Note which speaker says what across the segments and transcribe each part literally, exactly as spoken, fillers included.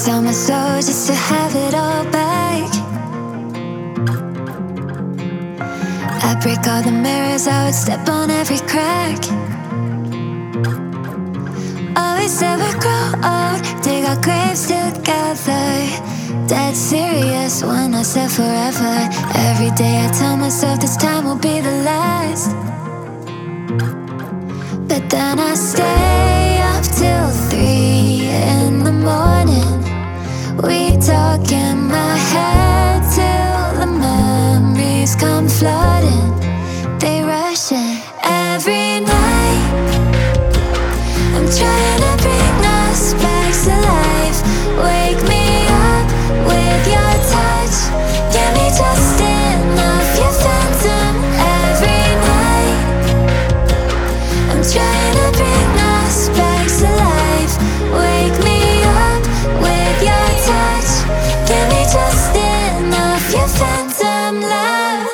Speaker 1: sell my soul just to have it all back. I'd break all the mirrors, I would step on every crack. Always said we'd grow old, dig our graves together. Dead serious when I said forever. Every day I tell myself this time will be the last. But then I stay up till three in the morning. We talk in my head till the memories come flooding. They rush in every night. I'm trying to bring us back to life. Wake me up with your touch. Give me just enough, your phantom every night. I'm trying to bring us back to life. Wake me up with your touch. Give me just enough, your phantom love.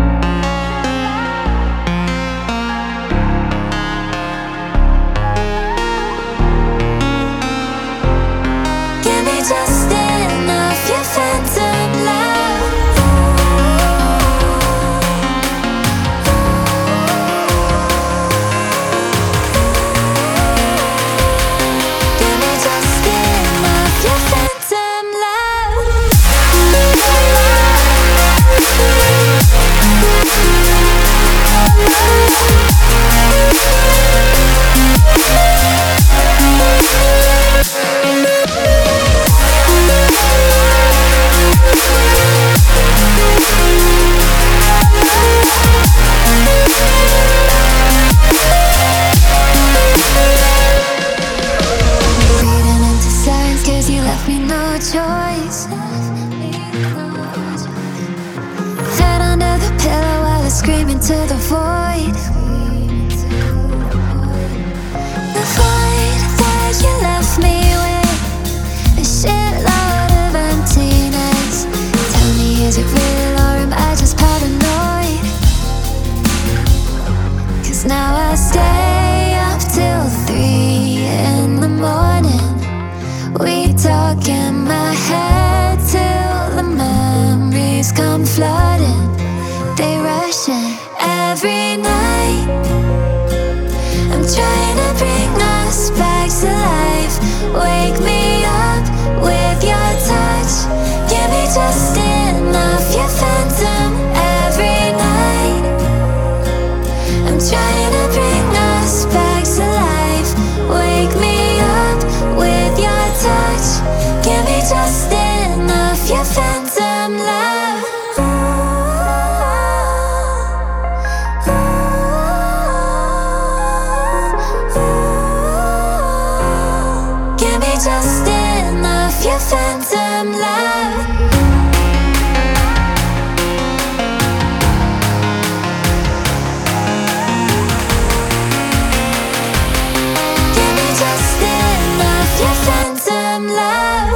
Speaker 1: Give me just enough, your phantom love. Give me just enough, your phantom love. Reading into signs 'cause you left me no choice. Head under the pillow while I scream into the void. The void that you left me with, a shitload of emptiness. Tell me, is it real or am I just paranoid? 'Cause now I stay up till three in the morning. We talk in my head till the memories come flooding. They rush in every night. I'm trying to bring us back to life. Wake me up with your touch. Give me just enough, your phantom every night. I'm trying to bring us back to life. Wake me up with your touch. Give me just enough, your phantom love. Give me just enough, your phantom love. Give me just enough, your phantom love.